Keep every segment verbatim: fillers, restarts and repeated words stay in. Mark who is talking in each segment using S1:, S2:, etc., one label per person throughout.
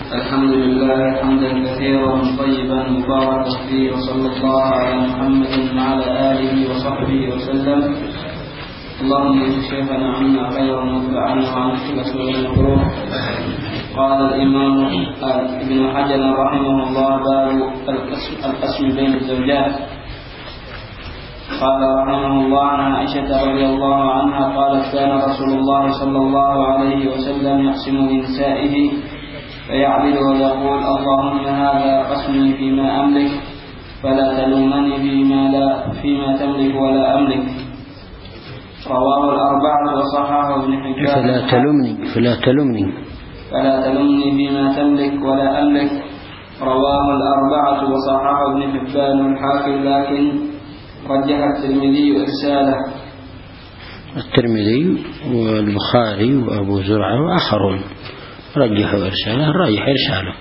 S1: الحمد لله حمدا كثيرا طيبا مباركا فيه، وصلى الله على محمد وعلى آله وصحبه وسلم. اللهم اجعل شيخنا عنا خيرا واتبعنا عن كل سوء مكروه. قال الإمام ابن حجر رحمه الله: باب القسم بين الزوجات. قال رحمه الله: عن عائشة رضي الله عنها قالت: كان رسول الله صلى الله عليه وسلم يقسم لنسائه فيعدل ويقول: اللهم هذا قسمي فيما أملك فلا تلومني فيما لا فيما تملك ولا أملك. رواه الأربعة وصححه ابن حبان.
S2: فلا تلومني فلا تلومني
S1: فلا تلومني فيما تملك ولا أملك. رواه الأربعة وصححه ابن حبان والحاكم، لكن رجح الترمذي إرساله.
S2: الترمذي والبخاري وأبو زرعة وآخرون رجحوا إرساله، الراجح إرساله.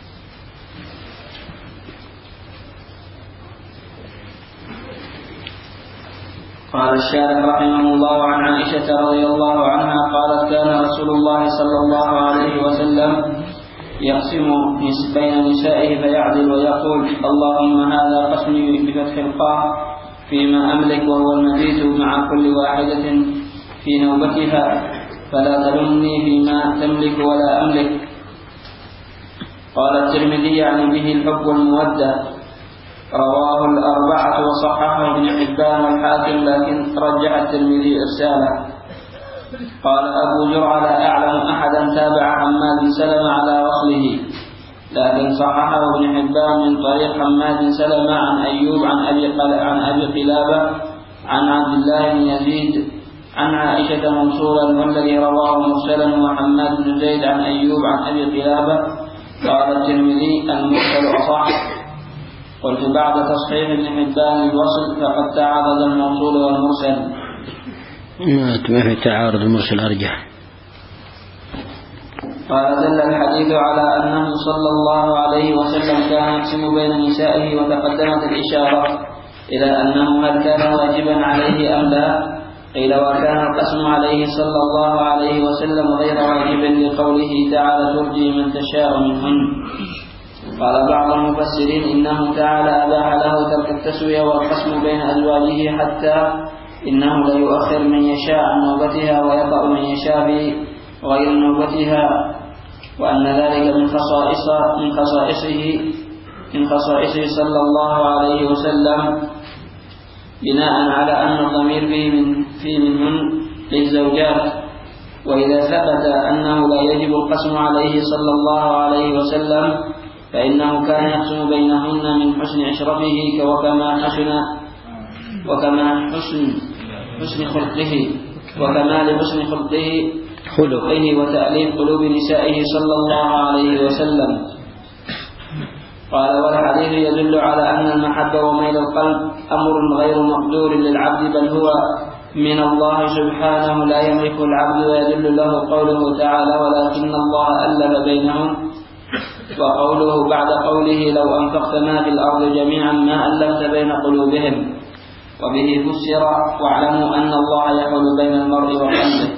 S1: قال الشارح رحمه الله: عن عائشة رضي الله عنها قالت: كان رسول الله صلى الله عليه وسلم يقسم بين نسائه فيعدل ويقول: اللهم هذا قسمي بفتح القاف فيما أملك، وهو المبيت مع كل واحدة في نوبتها، فلا تلمني فيما تملك ولا أملك. قال الترمذي: يعني به الحب والمودة. رواه الأربعة وصححه ابن حبان والحاكم، لكن رجح الترمذي إرساله. قال أبو زرعة: لا أعلم أحدا تابع حماد بن سلمة على وصله، لكن صححه ابن حبان من طريق حماد بن سلمة عن أيوب عن أبي عن أبي قلابة عن عبد الله بن يزيد عن عائشة منصورا، والذي رواه مرسلا وحماد بن زيد عن أيوب عن أبي قلابة. قال الترمذي: المرسل أصح. قلت: بعد تصحيح ابن حبان الوصل فقد تعارض الموصول والمرسل.
S2: ما في تعارض، المرسل أرجح.
S1: قال: دل الحديث على أنه صلى الله عليه وسلم كان يقسم بين نسائه، وتقدمت الإشارة إلى أنه هل كان واجبا عليه أم لا؟ قيل: وكان القسم عليه صلى الله عليه وسلم غير واجب لقوله تعالى: ترجي من تشاء منهن. قال بعض المفسرين: إنه تعالى أباح له ترك التسوية والقسم بين أزواجه، حتى إنه ليؤخر من يشاء عن نوبتها ويقع من يشاء غير نوبتها، وأن ذلك من خصائص من خصائصه من خصائصه صلى الله عليه وسلم، بناء على أن الضمير فيه من في منهن للزوجات. وإذا ثبت أنه لا يجب القسم عليه صلى الله عليه وسلم، فإنه كان يقسم بينهن من حسن عشرته وكما حسن وكما حسن حسن خلقه وكمال حسن خلقه خلقه وتأليف قلوب نسائه صلى الله عليه وسلم. قال: والحديث يدل على أن المحبة وميل القلب أمر غير مقدور للعبد، بل هو من الله سبحانه لا يملك العبد، ويدل له قوله تعالى: ولكن الله ألف بينهم، وقوله بعد قوله: لو أنفقت ما في الأرض جميعا ما ألفت بين قلوبهم. وبه فسر: واعلموا أن الله يحول بين المرء وقلبه.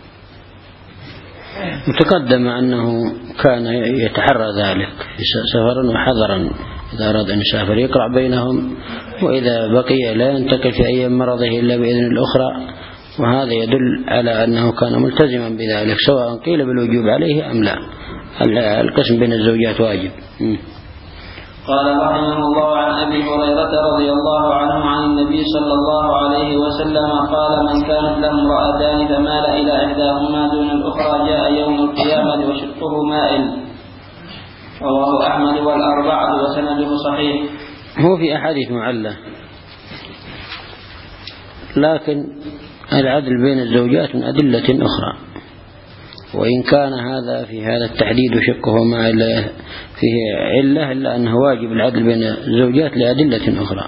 S2: وتقدم أنه كان يتحرى ذلك سفرا وحضرا، إذا أراد أن يسافر يقرأ بينهم، وإذا بقي لا ينتقل في أيام مرضه إلا بإذن الأخرى. وهذا يدل على أنه كان ملتزما بذلك، سواء قيل بالوجوب عليه أم لا. القسم بين الزوجات واجب.
S1: قال رحمه الله: عن أبي هريرة رضي الله عنه عن النبي صلى الله عليه وسلم قال: من كانت له امرأتان فمال إلى إحداهما دون الأخرى جاء يوم القيامة وشقه مائل. رواه أحمد والأربعة وسنده صحيح.
S2: هو في أحاديث معلة، لكن العدل بين الزوجات من أدلة أخرى، وإن كان هذا في هذا التحديد وشقه ما فيه علة، إلا أنه واجب العدل بين الزوجات لأدلة أخرى.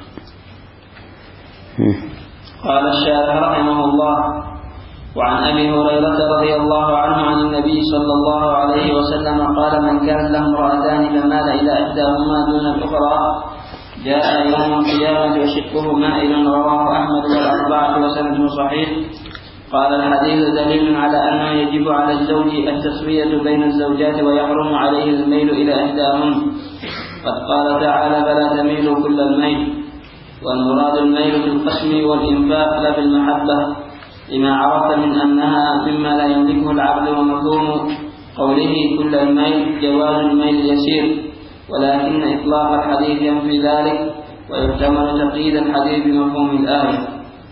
S1: قال الشارح رحمه الله: وعن أبي هريرة رضي الله عنه عن النبي صلى الله عليه وسلم قال: من كان له امرأتان فمال إلى إحداهما دون الأخرى جاء يوم القيامة وشقه مائل. رواه أحمد والأربعة وسنده صحيح. قال الحديث دليل على أنه يجب على الزوج التسوية بين الزوجات ويحرم عليه الميل إلى إحداهن. قد قال تعالى: فلا تميلوا كل الميل. والمراد الميل في القسم والإنفاق لا في المحبة، لما عرفت من أنها مما لا يملكه العبد. ومفهوم قوله كل الميل جواز الميل اليسير، ولكن إطلاق الحديث ينفي ذلك، ويحتمل تقييد الحديث بمفهوم الآية.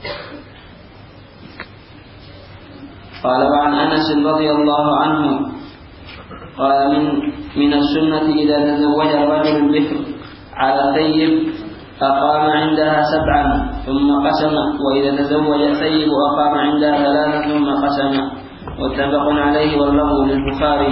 S1: قال: وعن أنس رضي الله عنه قال: من, من السنة إذا تزوج الرجل البكر على الثيب أقام عندها سبعا ثم قسم، وإذا تزوج الثيب أقام عندها ثلاثا ثم قسم. متفق عليه واللفظ للبخاري.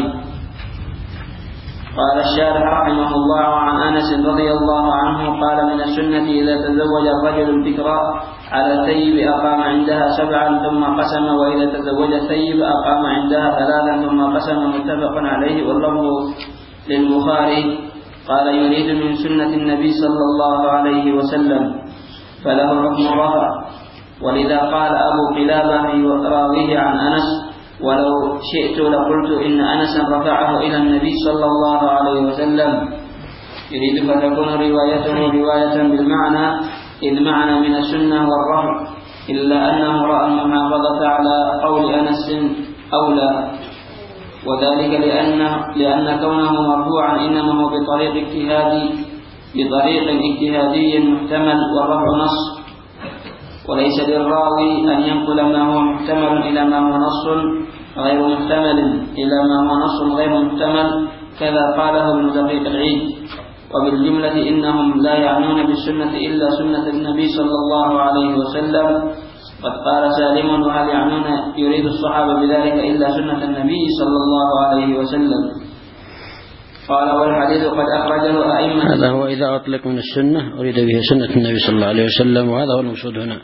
S1: قال الشارح رحمه الله: عن أنس رضي الله عنه قال: من السنة إذا تزوج الرجل البكر على الثيب أقام عندها سبعا ثم قسم، وإذا تزوج الثيب أقام عندها ثلاثا ثم قسم. متفق عليه واللفظ للبخاري. قال: يريد من سنة النبي صلى الله عليه وسلم، فله حكم الرفع. ولذا قال أبو قلابة في راويه عن أنس: ولو شئت لقلت إن أنسا رفعه إلى النبي صلى الله عليه وسلم. يريد فتكون روايته رواية بالمعنى، إذ معنى من السنة والرفع، إلا أنه رأى المحافظة على قول أنس أولى، وذلك لأن, لأن كونه مرفوعا إنما هو بطريق اجتهادي بطريق اجتهادي محتمل، والرفع نص، وليس للراوي أن ينقل ما هو محتمل إلى ما هو نص غير محتمل إلى ما هو نص غير محتمل، كذا قاله ابن دقيق العيد. وبالجملة إنهم لا يعنون بالسنة إلا سنة النبي صلى الله عليه وسلم. قد قال سالم: وهل يعنون يريد الصحابة بذلك إلا سنة النبي صلى الله عليه وسلم. قال: والحديث قد أخرجه أئمة.
S2: هذا هو إذا أطلق من السنة أريد به سنة النبي صلى الله عليه وسلم، وهذا هو المقصود هنا.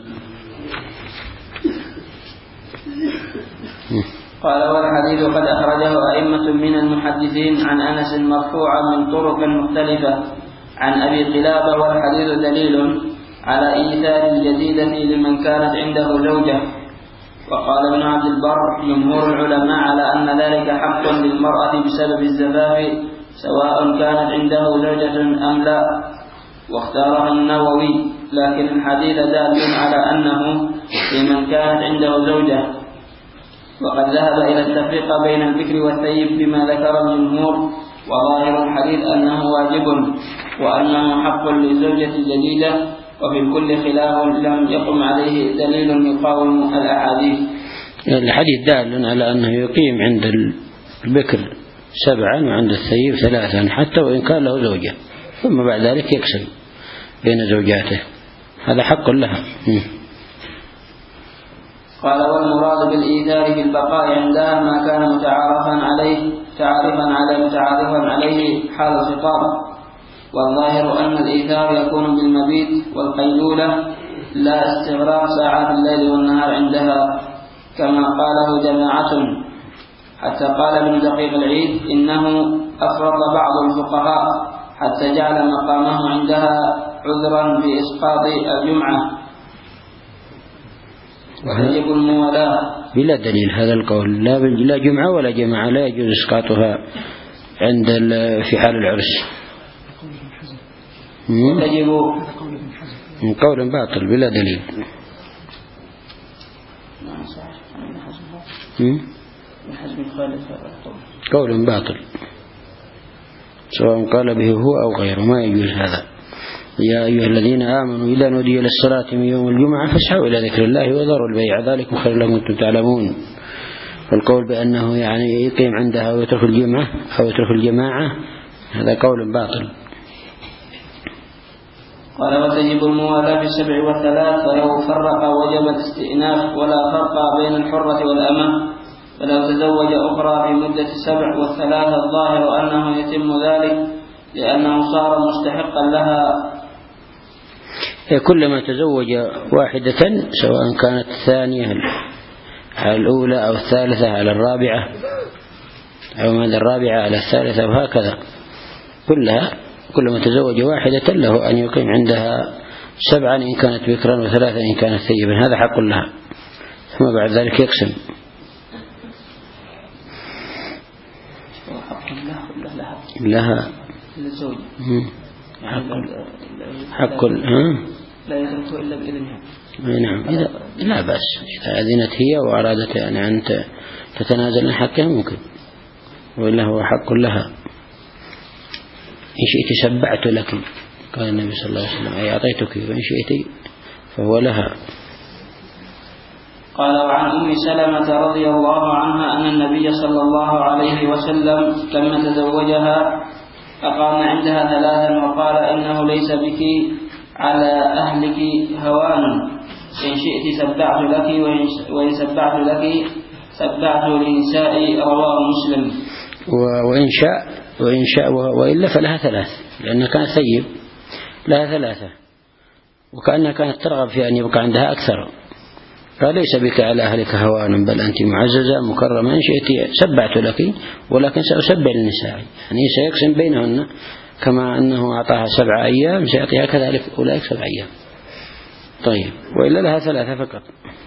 S1: قال: والحديث قد أخرجه أئمة من المحدثين عن أنس مرفوعا من طرق مختلفة عن أبي قلابة. والحديث دليل على إيثار الجديدة لمن كانت عنده زوجة. وقال ابن عبد البر: جمهور العلماء على أن ذلك حق للمرأة بسبب الزفاف، سواء كانت عنده زوجة أم لا، واختارها النووي. لكن الحديث دال على أنه لمن كانت عنده زوجة. وقد ذهب إلى التفريق بين البكر والثيب بما ذكر الجمهور، وظاهر الحديث أنه واجب وأنه حق للزوجة الجديدة، وفي الكل خلاف لم يقم عليه دليل يقاوم الأحاديث.
S2: الحديث دال على أنه يقيم عند البكر سبعا وعند الثيب ثلاثا حتى وإن كان له زوجة، ثم بعد ذلك يكسل بين زوجاته، هذا حق لها.
S1: قال: والمراد بالإيثار في البقاء عندها ما كان متعارفا عليه تعارفا على متعارفا عليه حال الخطاب، والظاهر أن الإيثار يكون بالمبيت والقيلولة لا استغراق ساعات الليل والنهار عندها، كما قاله جماعة، حتى قال ابن دقيق العيد: إنه أفرط بعض الفقهاء حتى جعل مقامه عندها عذرا بإسقاط الجمعة. وتجب الموالاة
S2: بلا دليل هذا القول، لا لا جمعة ولا جماعة لا يجوز إسقاطها عند في حال العرس.
S1: وتجب
S2: من قول باطل بلا دليل. قول باطل سواء قال به هو أو غيره، ما يجوز هذا. يا أيها الذين آمنوا إذا نودي للصلاة من يوم الجمعة فاسعوا إلى ذكر الله وذروا البيع ذلكم خير لكم كنتم تعلمون. والقول بأنه يعني يقيم عندها ويترك الجمعة أو يترك الجماعة هذا قول باطل.
S1: قال: وتجب الموالاة في السبع والثلاث، فلو فرق وجب الاستئناف، ولا فرق بين الحرة والأمة. فلو تزوج أخرى في مدة السبع والثلاث الظاهر أنه يتم ذلك لأنه صار مستحقا لها.
S2: كلما تزوج واحدة سواء كانت الثانية على الأولى أو الثالثة على الرابعة أو ماذا الرابعة على الثالثة وهكذا، كلها كلما تزوج واحدة له أن يقيم عندها سبعا إن كانت بكرا وثلاثا إن كانت ثيبا، هذا حق لها. ثم بعد ذلك يقسم. لها
S1: للزوج
S2: حق حق ها
S1: لا يتركه إلا بإذنها.
S2: نعم إذا لا بأس إذا أذنت هي وأرادت يعني أن تتنازل عن حقها ممكن، وإلا هو حق لها. إن شئت سبعت لك، قال النبي صلى الله عليه وسلم، أي أعطيتك، وإن شئت فهو لها.
S1: قال وعن أم سلمة رضي الله عنها أن النبي صلى الله عليه وسلم لما تزوجها أقام عندها ثلاثا وقال إنه ليس بك على أهلك هوان، إن شئت سبعت لك وإن سبعت لك سبعت لنساء، رواه مسلم.
S2: وإن شاء وإن شاء وإلا فلها ثلاث، لأنها كانت ثيب لها ثلاثة، وكأنها كانت ترغب في أن يبقى عندها أكثر. قال ليس بك على أهلك هوان بل أنت معززة مكرمة، إن شئت سبعت لك ولكن سأسبع للنساء، يعني سيقسم بينهن كما أنه أعطاها سبع أيام سيعطيها كذلك أولئك سبع أيام. طيب وإلا لها ثلاثة فقط.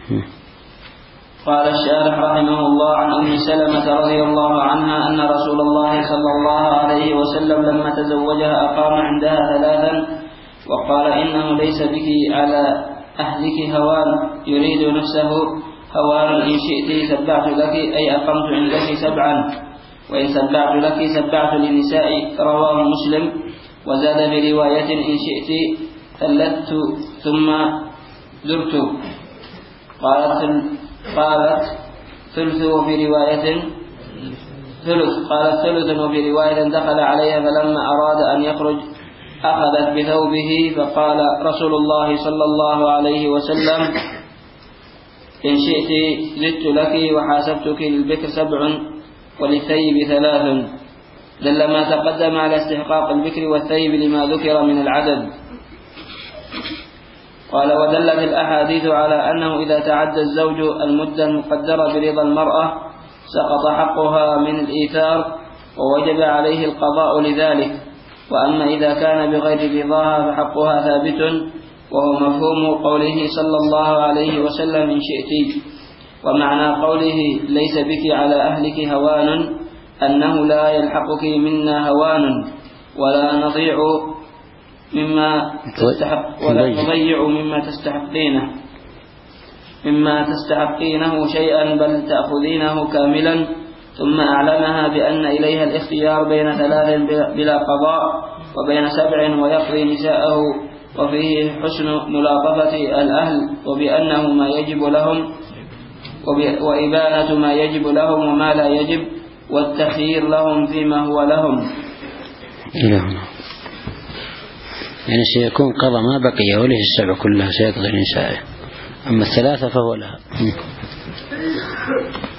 S1: قال الشارح رحمه الله عن أم سلمة رضي الله عنها أن رسول الله صلى الله عليه وسلم لما تزوجها أقام عندها ثلاثا وقال إنه ليس بك على أهلك هوان، يريد نفسه هوان، إن شئت سبعت لك أي أقمت عندك سبعا، وإن سبعت لك سبعت للنساء، رواه مسلم. وزاد برواية إن شئت ثلثت ثم درت. قالت قالت ثلث وفي رواية ثلث قالت ثلث وفي رواية دخل عليها فلما أراد أن يخرج أخذت بثوبه فقال رسول الله صلى الله عليه وسلم إن شئت زدت لك وحاسبتك للبكر سبع وللثيب ثلاث، دل ما تقدم على استحقاق البكر والثيب لما ذكر من العدد. قال ودلت الأحاديث على أنه إذا تعدى الزوج المدة المقدرة برضا المرأة سقط حقها من الإيثار ووجب عليه القضاء لذلك، وأما إذا كان بغير رضاها فحقها ثابت، وهو مفهوم قوله صلى الله عليه وسلم إن شئت. ومعنى قوله ليس بك على أهلك هوان أنه لا يلحقك منا هوان ولا نضيع مما تستحق ولا نضيع مما تستحقينه مما تستحقينه شيئا بل تأخذينه كاملا. ثم أعلمها بأن إليها الاختيار بين ثلاث بلا قضاء وبين سبع ويقضي نساءه، وفيه حسن ملاطفة الأهل وبأنه ما يجب لهم وإبانة ما يجب لهم وما لا يجب والتخيير لهم فيما هو لهم.
S2: يعني سيكون قضى ما بقي وليه السبع كلها سيقضي نسائه، أما الثلاثة فهو لها.